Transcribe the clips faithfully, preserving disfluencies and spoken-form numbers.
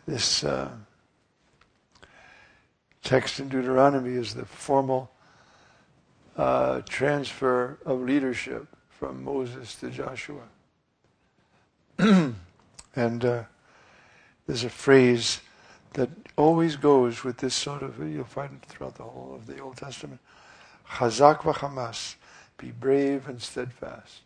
this uh, text in Deuteronomy is the formal uh, transfer of leadership from Moses to Joshua. And uh, there's a phrase that always goes with this sort of, you'll find it throughout the whole of the Old Testament. Chazak v'chamas, be brave and steadfast.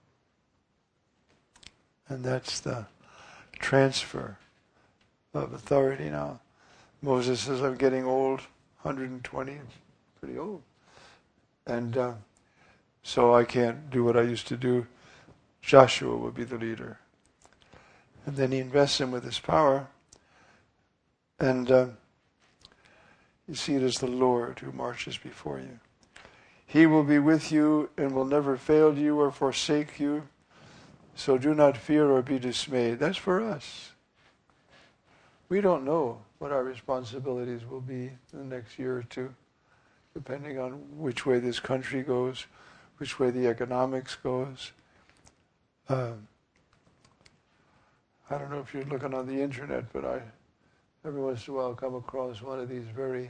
And that's the transfer of authority now. Moses says, I'm getting old, one hundred twenty, it's pretty old. And uh, so I can't do what I used to do. Joshua will be the leader. And then he invests him with his power. And uh, you see it as the Lord who marches before you. He will be with you and will never fail you or forsake you. So do not fear or be dismayed. That's for us. We don't know what our responsibilities will be in the next year or two, depending on which way this country goes, which way the economics goes. Um, I don't know if you're looking on the internet, but I every once in a while come across one of these very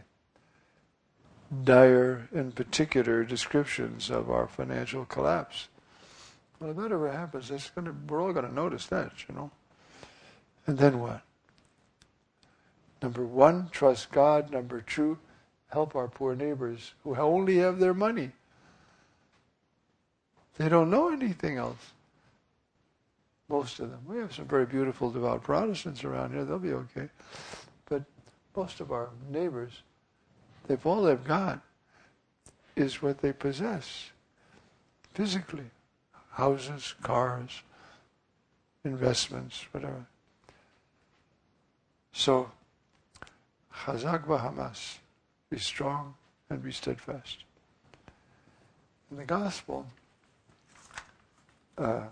dire and particular descriptions of our financial collapse. Well, if that ever happens, that's gonna, we're all going to notice that, you know. And then what? Number one, trust God. Number two, help our poor neighbors who only have their money. They don't know anything else. Most of them. We have some very beautiful, devout Protestants around here. They'll be okay. But most of our neighbors, they've all they've got is what they possess physically. Houses, cars, investments, whatever. So, Chazak v'hamas, be strong and be steadfast. In the gospel, uh,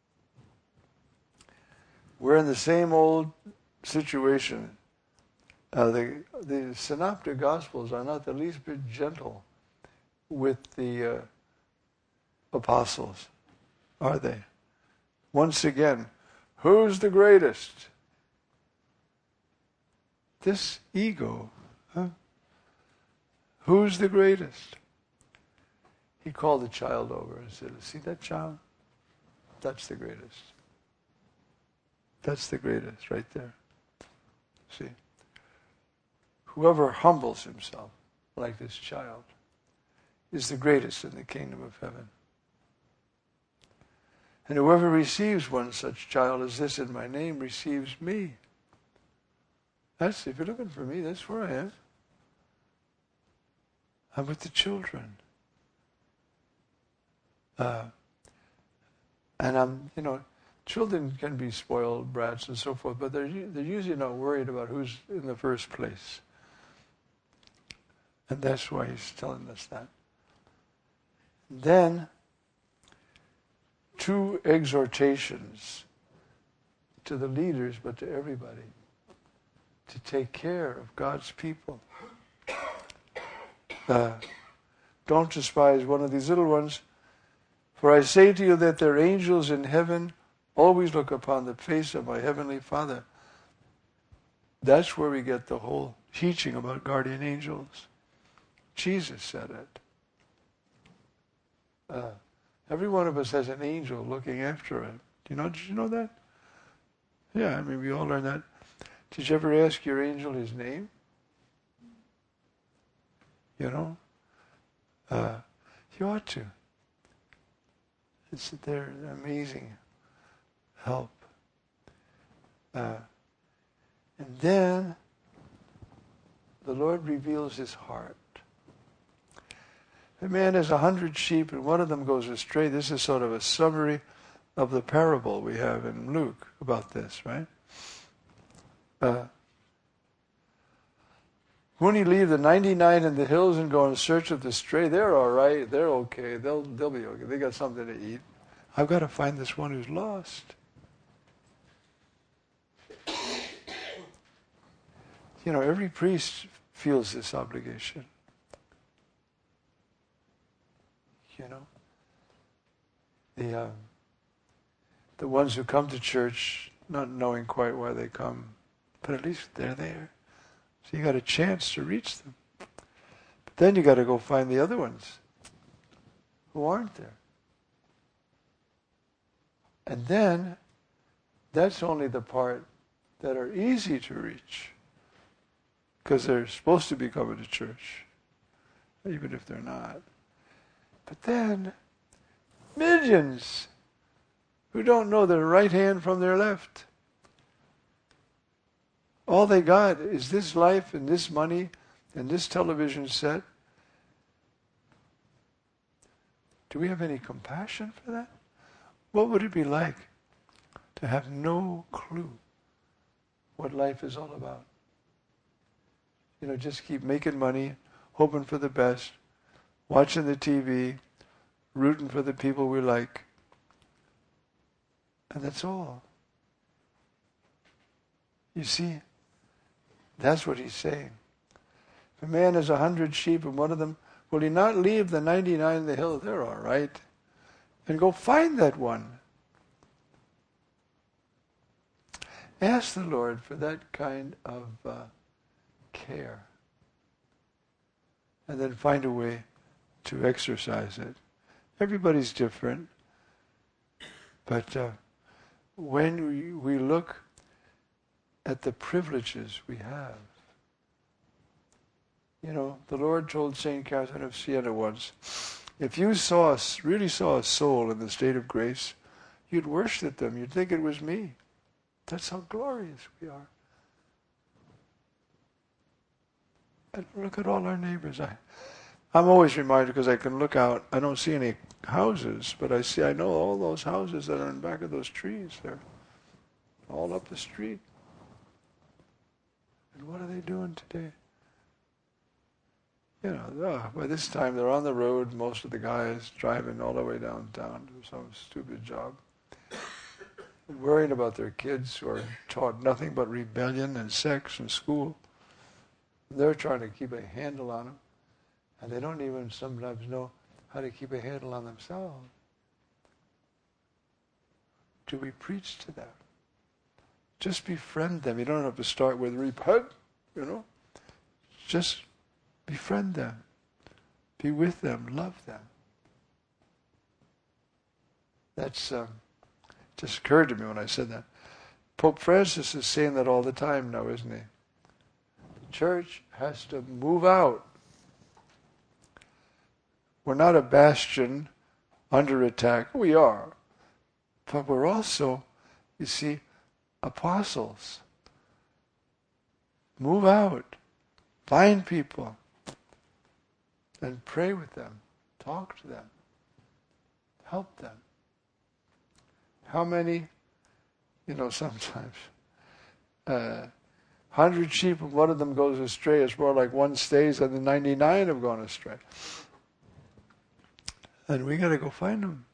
we're in the same old situation. Uh, the, the synoptic gospels are not the least bit gentle with the uh, apostles, are they? Once again, who's the greatest? This ego. Huh? Who's the greatest? He called the child over and said, see that child? That's the greatest. That's the greatest right there. See? Whoever humbles himself like this child is the greatest in the kingdom of heaven. And whoever receives one such child as this in my name receives me. That's, if you're looking for me, that's where I am. I'm with the children. Uh, and I'm, you know, children can be spoiled brats and so forth, but they're, they're usually not worried about who's in the first place. And that's why he's telling us that. Then, two exhortations to the leaders, but to everybody, to take care of God's people. Uh, don't despise one of these little ones, for I say to you that their angels in heaven always look upon the face of my heavenly Father. That's where we get the whole teaching about guardian angels. Jesus said it. Uh, every one of us has an angel looking after it. Do you know? Did you know that? Yeah, I mean, we all learn that. Did you ever ask your angel his name? You know? Uh, you ought to. It's their amazing help. Uh, and then the Lord reveals his heart. A man has a hundred sheep and one of them goes astray. This is sort of a summary of the parable we have in Luke about this, right? Uh, Won't he leave the ninety-nine in the hills and go in search of the stray? They're all right. They're okay. They'll they'll be okay. They got something to eat. I've got to find this one who's lost. You know, every priest feels this obligation. You know, the uh, the ones who come to church not knowing quite why they come, but at least they're there. So you got a chance to reach them. But then you got to go find the other ones who aren't there. And then, that's only the part that are easy to reach, because they're supposed to be coming to church, even if they're not. But then, millions who don't know their right hand from their left. All they got is this life and this money and this television set. Do we have any compassion for that? What would it be like to have no clue what life is all about? You know, just keep making money, hoping for the best, watching the T V, rooting for the people we like. And that's all. You see, that's what he's saying. If a man has a hundred sheep and one of them, will he not leave the ninety-nine in the hill? They're all right. And go find that one. Ask the Lord for that kind of uh, care. And then find a way to exercise it. Everybody's different. But uh, when we, we look at the privileges we have, you know, the Lord told Saint Catherine of Siena once, if you saw, really saw a soul in the state of grace, you'd worship them. You'd think it was me. That's how glorious we are. And look at all our neighbors. I, I'm always reminded, because I can look out, I don't see any houses, but I see, I know all those houses that are in back of those trees. They're all up the street. And what are they doing today? You know, uh, by this time they're on the road, most of the guys driving all the way downtown to some stupid job. And worrying about their kids who are taught nothing but rebellion and sex in school. They're trying to keep a handle on them. And they don't even sometimes know how to keep a handle on themselves. Do we preach to them? Just befriend them. You don't have to start with repent, you know. Just befriend them. Be with them. Love them. That's um, just occurred to me when I said that. Pope Francis is saying that all the time now, isn't he? The church has to move out. We're not a bastion under attack. We are. But we're also, you see, apostles. Move out. Find people. And pray with them. Talk to them. Help them. How many, you know, sometimes, uh, hundred sheep and one of them goes astray. It's more like one stays and the ninety-nine have gone astray. And we got to go find them.